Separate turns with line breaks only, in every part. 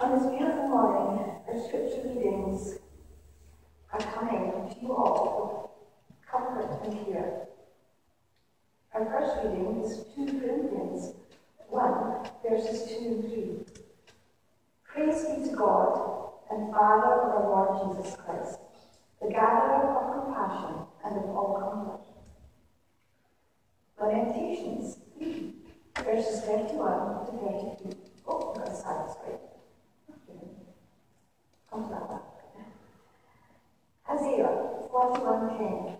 On this beautiful morning, our scripture readings are coming to you all with comfort and care. Our first reading is 2 Corinthians 1, verses 2 and 3. Praise be to God and Father of our Lord Jesus Christ, the gatherer of compassion and of all comfort. Lamentations 3, verses 31 to 32. Oh, that's satisfied. Come to that back. Isaiah 41:10.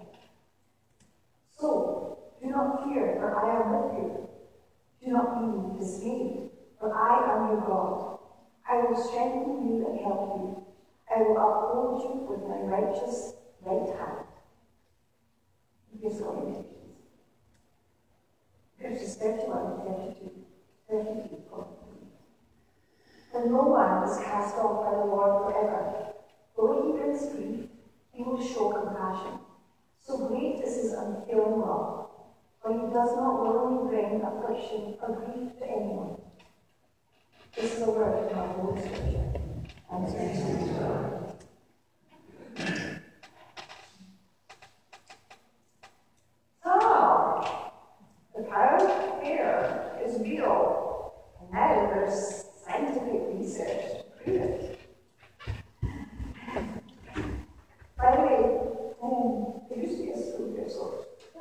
So, do not fear, for I am with you. Do not be dismayed, for I am your God. I will strengthen you and help you. I will uphold you with my righteous right hand. Here's the Lamentations. Verses 31 to 32. And no one is cast off by the Lord forever. Though he brings grief, he will show compassion. So great is his unfailing love, for he does not willingly bring affliction or grief to anyone. This is a word from our Holy Scripture. And thanks be to God. So, the power of prayer is real, and now there's scientific research to prove it. By the way, there used to be a school here, so.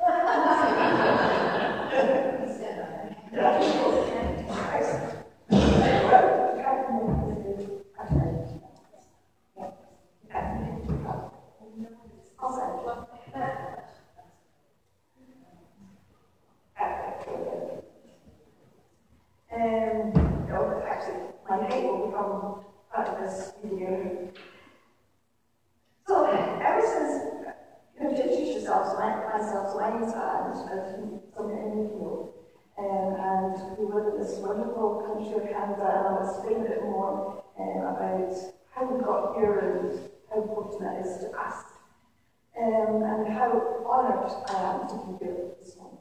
Actually, my height will become part of this video. So, ever since you introduced yourselves, myself, my name's Anne, and something in the field, and we live in this wonderful country of Canada, and I'll explain a bit more about how we got here and how fortunate it is to us, and how honoured I am to be here this morning.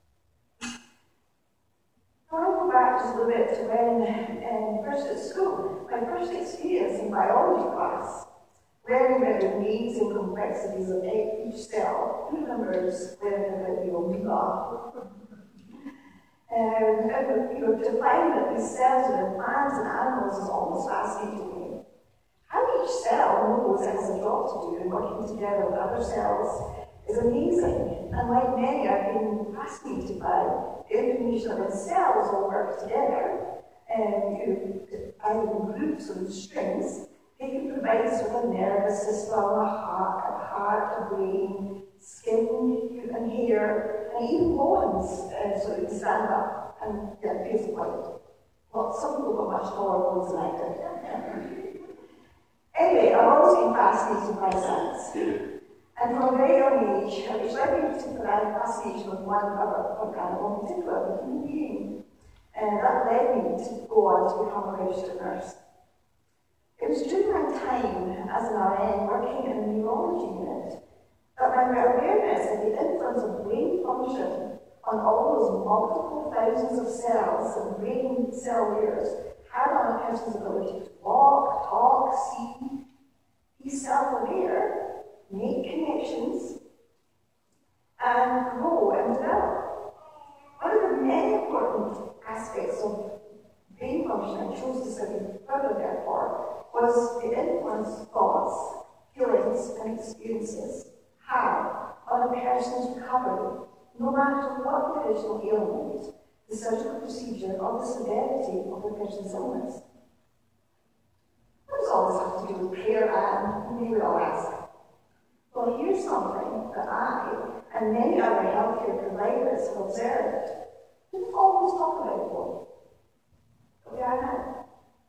I want to go back just a little bit to when, first at school, my first experience in biology class, learning about the amazing complexities of each cell. Who remembers learning about the amoeba? To find that these cells within plants and animals is almost fascinating to me. How each cell knows it has a job to do and working together with other cells is amazing. And like many, I've been fascinated by the information that when cells all work together, either in groups or in strings, they can provide us with a nervous system, a heart, a brain, skin and hair, and even bones, so we can stand up and get face the point. Well, some people got much taller bones than I did. Anyway, I've always been fascinated by science. And from a very young age, which led me to a fascination with one animal in particular, the human being. And that led me to go on to become a registered nurse. It was during my time as an RN working in a neurology unit that my awareness of the influence of brain function on all those multiple thousands of cells and brain cell layers had on a person's ability to walk, talk, see, be self-aware, make connections, and grow and develop. One of the many important aspects of brain function I chose to study further, therefore, was the influence thoughts, feelings, and experiences have on a person's recovery, no matter what the original ailment, the surgical procedure, or the severity of the person's illness. What does all this have to do with prayer, and you may well ask? Well, here's something that I and many other healthcare providers have observed. Didn't always talk about it though. But we are now.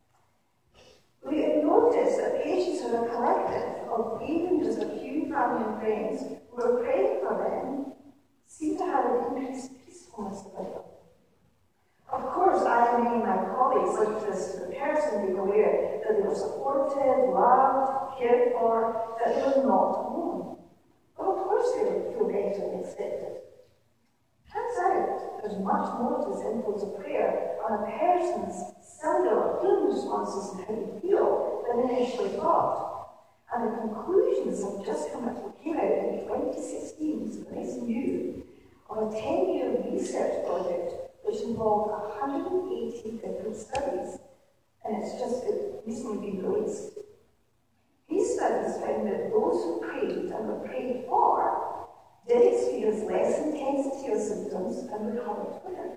We have noticed that patients who are a collective of even just a few family and friends who are praying for them seem to have an increased peacefulness about them. Of course, I and many of my colleagues look to this to the person, being aware that they were supported, loved, cared for, that they were not alone. But of course they would feel better than expected. Turns out there's much more to this influence of prayer on a person's cellular healing responses and how you feel than initially thought. And the conclusions have just came out in 2016, so nice and new, of a 10-year research project which involved 180 different studies, and it's just recently been released. These studies found that those who prayed and were prayed for did experience less intensity of symptoms and recovered quicker.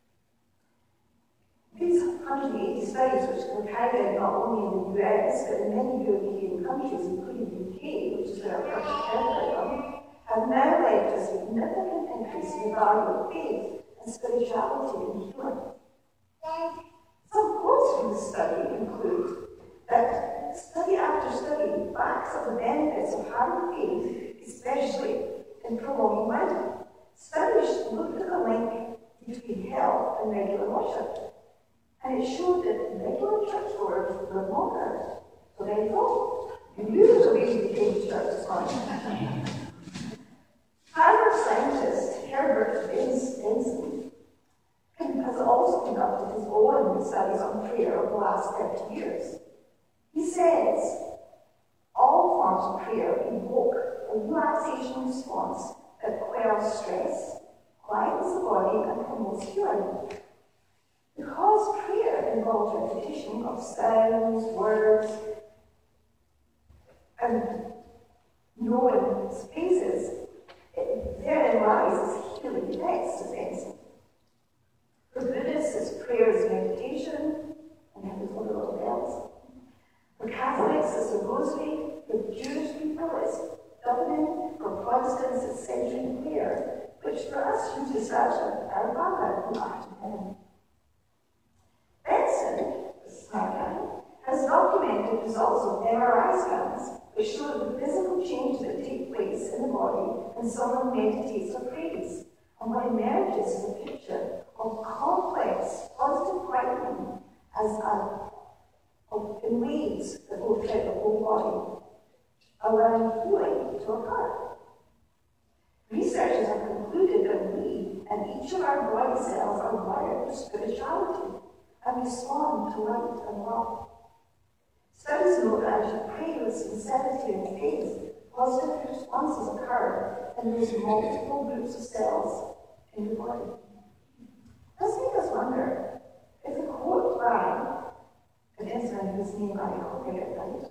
These 180 studies, which were carried out not only in the US, but in many European countries, including the UK, which is where I first heard about them, have now led to a significant increase in the value of faith and spirituality in healing. Some quotes from the study include that study after study backs up the benefits of having faith, especially in prolonging wedding. Studies looked at the link between health and regular worship, and it showed that regular churchgoers were longer. So there you go. You knew there was a reason you came to church this morning. Harvard scientist Herbert Benson has also conducted his own studies on prayer over the last 30 years. He says, all forms of prayer evoke a relaxation response that quells stress, quietens the body, and promotes healing. Because prayer involves repetition of sounds, words, and knowing spaces, therein lies its healing effects, says Benson. For Buddhists, this prayer is meditation, and then there's other little bells. For Catholics, it's the rosary. For Jewish people, it's davening. For Protestants, it's centering prayer, which for us usually starts with our Father who art in heaven. Benson, the smart guy, has documented results of MRI scans which show the physical changes that take place in the body when someone meditates or prays. And what emerges is a picture of complex positive brightening in waves that go throughout the whole body, allowing healing to occur. Researchers have concluded that we and each of our body cells are wired for spirituality and respond to light and love. Studies note that as you pray with sincerity and faith, positive responses occur in those multiple groups of cells in your body. Does make us wonder if the quote by an incident whose name I hope I get right,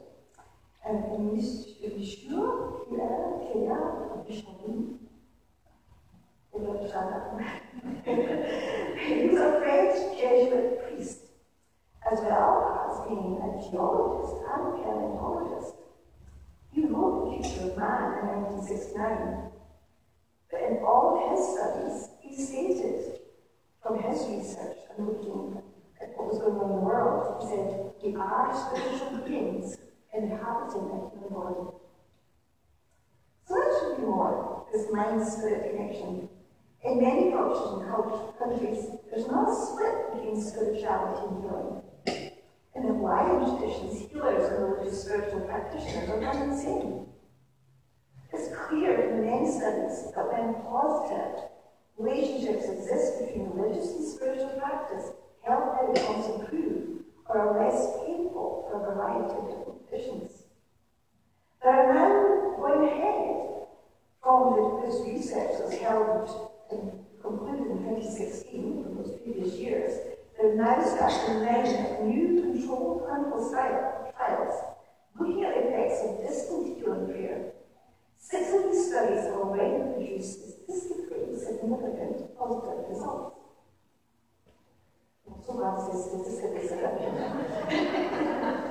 Monsieur Pierre Michelin, he was a French Jesuit priest, as well as being a geologist and a paleontologist. He wrote The Future of Man in 1969, but in all of his studies, he stated from his research and looking at what was going on in the world, he said, we are spiritual beings inhabiting a human body. So let's review more this mind-spirit connection. In many cultures and countries, there's not a split between spirituality and healing. In the Hawaiian traditions, healers and religious spiritual practitioners are one and the same. It's clear from many studies that when positive relationships exist between religious and spiritual practice, health outcomes improve or are less painful for a variety of different conditions. There are now going ahead from this research that was held and concluded in 2016 from those previous years. They're now starting new controlled clinical trials looking at the effects of distant healing prayer. 6 of these studies have already produced statistically significant positive results. I'm so glad to say statistically significant.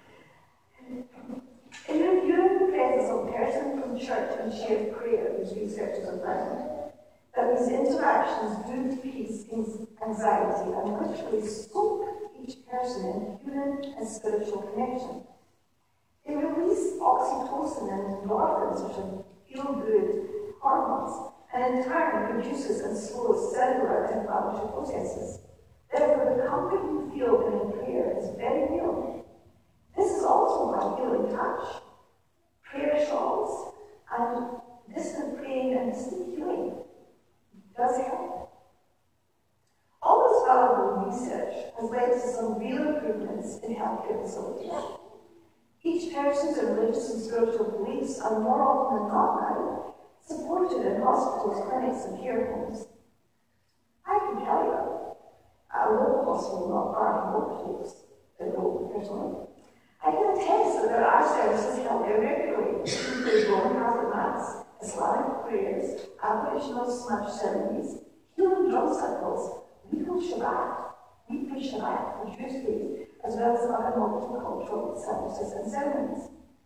In reviewing the presence of persons from church and shared prayer, these researchers have found that these interactions boost peace, anxiety, and literally soak each person in human and spiritual connection. They release oxytocin and endorphins, which are feel-good hormones, and in turn produces and slows cellular and inflammatory processes. Therefore, the comfort you feel when in prayer is very real. This is also why healing touch, prayer shawls, and distant praying and distant healing does help. All this valuable research has led to some real improvements in healthcare facilities. Each person's religious and spiritual beliefs are more often than not now supported in hospitals, clinics, and care homes. I can tell you, at a local hospital not far from Oakfields, personally, I can attest that there are services held there regularly, including Roman Catholic Mass, Islamic prayers, Aboriginal smudge ceremonies, healing drum circles, legal Shabbat, weekly Shabbat for Jewish faith, as well as other multicultural services and ceremonies.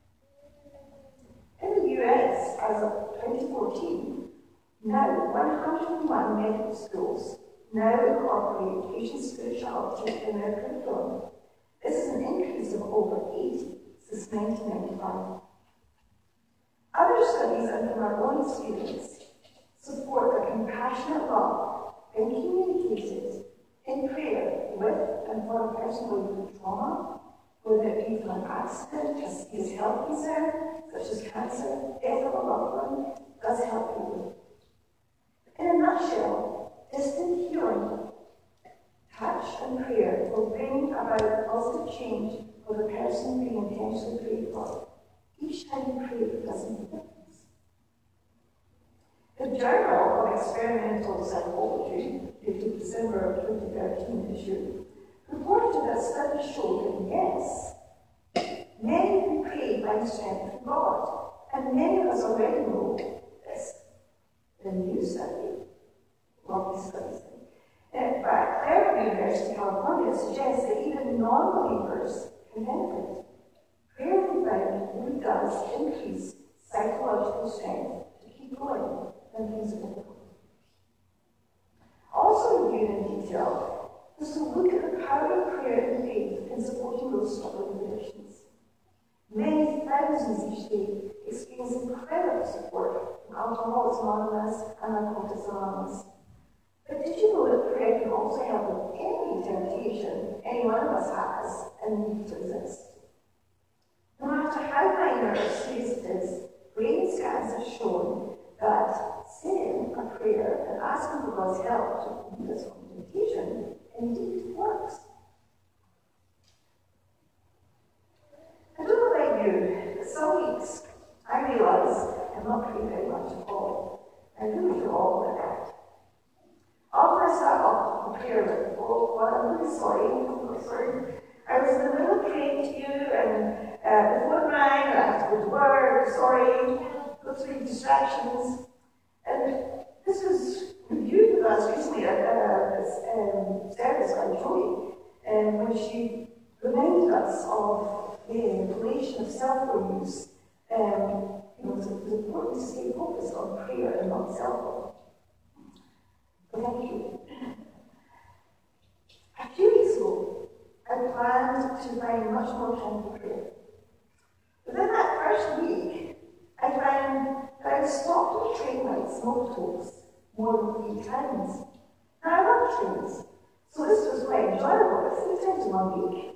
In the US, as of 2014, now 101 medical schools now incorporate Asian spirituality in their curriculum. This is an increase of over 80 since 1995. Other studies and from our own experience support that compassionate love being communicated in prayer with and for a person going through trauma, whether it be from an accident, a serious health concern, such as cancer, death of a loved one, does help people. In a nutshell, distant healing, touch and prayer will bring about positive change for the person being intentionally prayed for. Each time you pray, it does make a difference. The Journal of Experimental Psychology, dated December of 2013 issue, reported that studies showed that yes, many who pray find strength from God, and many of us already know this. The new study, well, these studies, in fact, Claremont University, California suggests that even non-believers can benefit. Prayer, we found, really does increase psychological strength to keep going when things are difficult. Also reviewed in detail was to look at the power of prayer and faith in supporting those struggling with addictions. Many thousands each day experience incredible support from Alcoholics Anonymous and Narcotics Anonymous. But did you know that prayer can also help with any temptation any one of us has and needs to resist? No matter how minor or serious it is, brain scans have shown that saying a prayer and asking for God's help to lead us from temptation indeed works. I don't know about you, but some weeks I realise I'm not praying very much at all. I really feel all of that. Often I start off the prayer with, oh God, I'm really sorry, I was in the middle of praying to you, and the phone rang, and I had to go to work, sorry, go through distractions. And this was reviewed with us recently at a service by Joey, when she reminded us of the relation of cell phone use. It's important to stay focused on prayer and not cell phone. Thank you. A few weeks ago, I planned to find much more time for prayer. Within that first week, I found that I stopped on train lights multiples more than 3 times. Now, I love trains, so this was quite enjoyable, but 3 times in 1 week.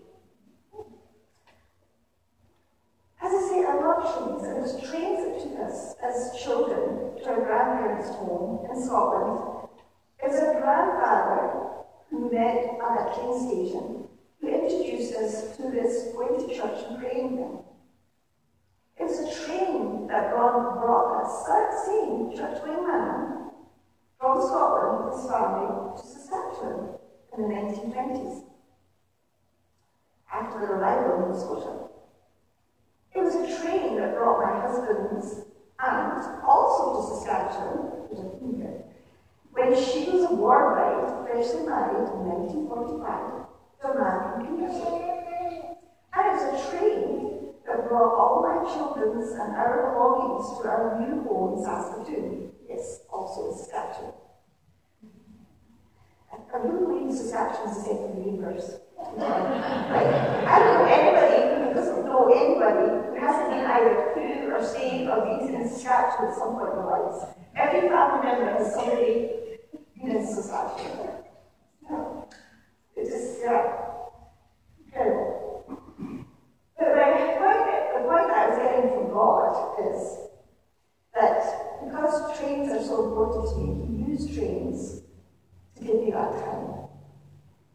As I say, I love trains, and it was trains that took us as children to our grandparents' home in Scotland. It was our grandfather who we met at that train station who introduced us to this going to church and praying thing. It was a train that brought that same church-going man from Scotland with his family to Saskatchewan in the 1920s, after the arrival in Nova Scotia. It was a train that brought my husband's aunt also to Saskatchewan, which is a theme here, when she was a war bride, freshly married in 1945 to a man from Peterborough. And it was a train that brought all my children's and our belongings to our new home in Saskatoon. Yes, also in Saskatchewan. I really believe Saskatchewan is the second universe. I don't know anybody who doesn't know anybody who hasn't been either to or stayed or been in Saskatchewan at some point in their lives. Every family member has somebody in Saskatchewan. It's just, incredible. But the point that I was getting from God is that because trains are so important to me, He used trains to give me that time.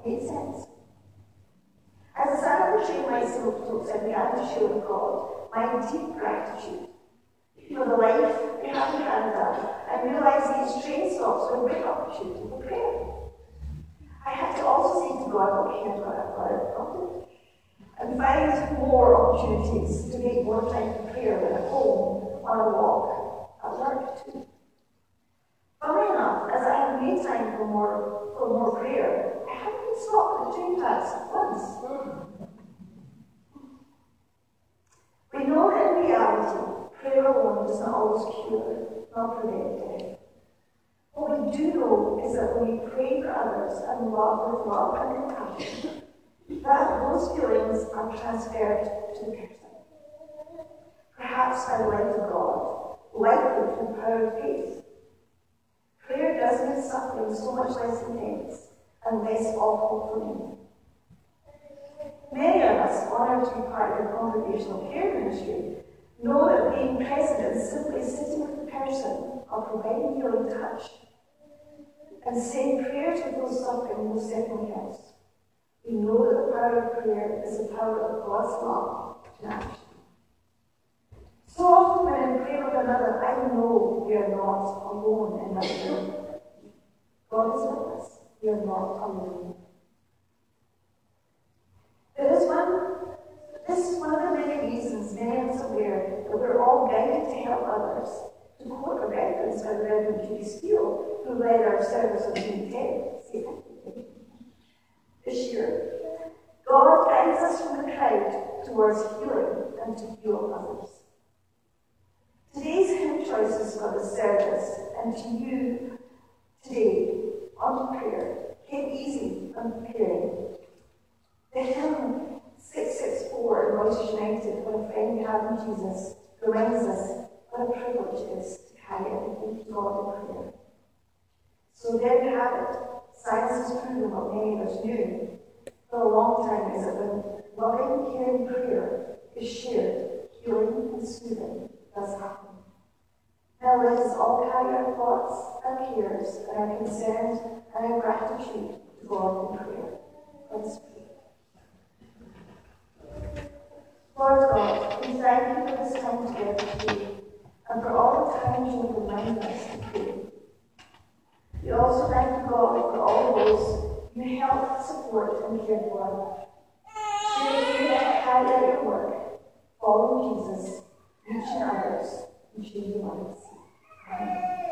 Made sense? As the son of the tree myself looks, I began to show to God my deep gratitude for the life we have in Canada, and realised these train stops were a great opportunity for prayer. I had to also say to God, okay, I've got it, and find more opportunities to make more time for prayer than at home, on a walk, at work too. Funnily enough, as I have made time for more prayer, I haven't been stopped at train tracks once. We know that in reality, prayer alone does not always cure, nor prevent death. What we do know is that when we pray for others and love with love and compassion, that those feelings are transferred to the person. Perhaps by the light of God, likely through the power of faith. Prayer does make suffering so much less intense and less awful for me. Many of us, honoured to be part of the congregational care ministry, know that being present is simply sitting with the person or providing healing touch. And saying prayers with those suffering most certainly helps. We know that the power of prayer is the power of God's love to action. So often when I pray with another, I know we are not alone in that journey. God is with us. We are not alone. This is one of the many reasons many of us are aware that we're all guided to help others. To quote a reference by the Reverend Judy Steele, who led our service on June 10th, this year, God guides us from the crowd towards healing and to heal others. Today's hymn choices for the service and to you today on prayer came easy and preparing. The hymn 664 in Voices United, What a Friend We Have in Jesus, reminds us what a privilege it is to carry everything to God in prayer. So there you have it. Science has proven what many of us knew for a long time is that when loving, caring prayer is shared, healing and soothing does happen. Now let us all carry our thoughts, our cares, and our concerns, and our gratitude to God in prayer. Let us pray. Lord God, we thank you for this time together today, and for all the times you have reminded us to pray. We also thank you, God, for all those you help, support, and care for. May you carry out your work, follow Jesus, reaching others, and changing lives. Amen.